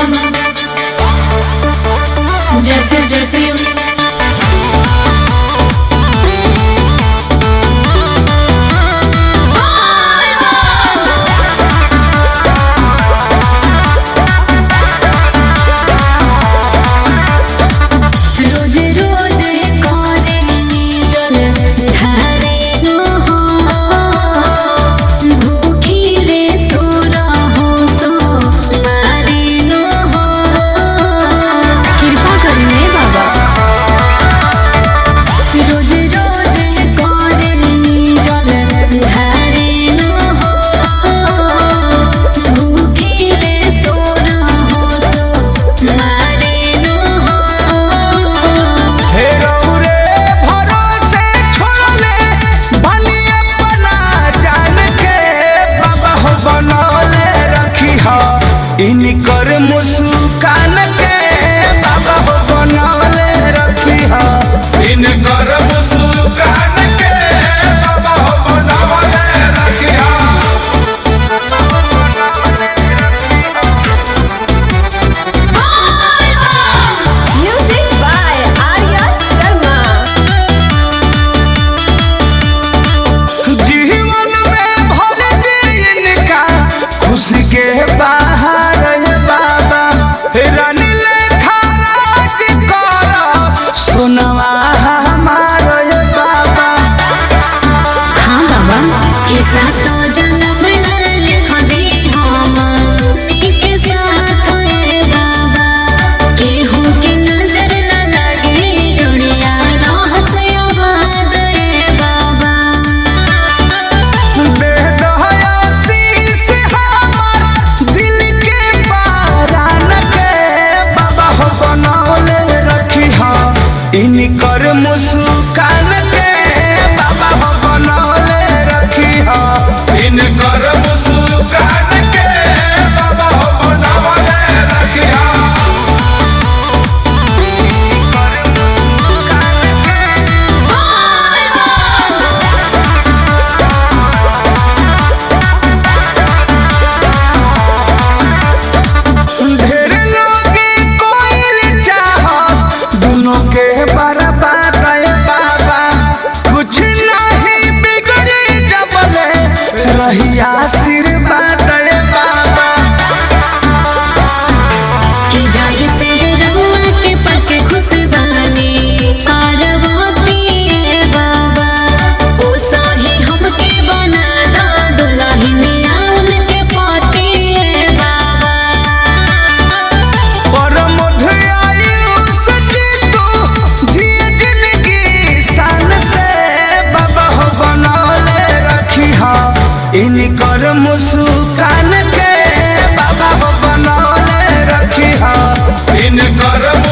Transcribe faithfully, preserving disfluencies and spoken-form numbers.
बम जैसे जैसे इनकर मुस्कान के बाबा हो बनौले रखी हा। इनकर मुस्कान के बाबा हो बनौले रखी हा। Music by Arya Sharma. जीवन में भर दे इनका खुशी के बाहर सुनवा हमारे बाबा। हाँ बाबा किसा तो जन्म लिख दी हम के साथ है बाबा। केहू के नजर न लगे जुड़िया राह से आबाद है बाबा। दे दो आशीष हमार दिल के पारान के बाबा हो बनौले रखी हा। इनकर मुस्कान के बाबा हो बनौले रखी हा। इनकर मुस्कान के बाबा हो बनौले रखी हा। ढेर लोग कोई चाहत दोनों के बराबर रही आशीर्वाद बाबा। कि जाय से रहुआ के पल के खुशहाली पार्वती है बाबा। ओ साही हमके बना दा दुल्हनिया उनके पति है बाबा। पर मधुआयु सजी तू जिए जिंदगी शान से बाबा हो बनौले रखी हा। इनकर मुस्कान के बाबा हो बनौले रखी हा। इनकर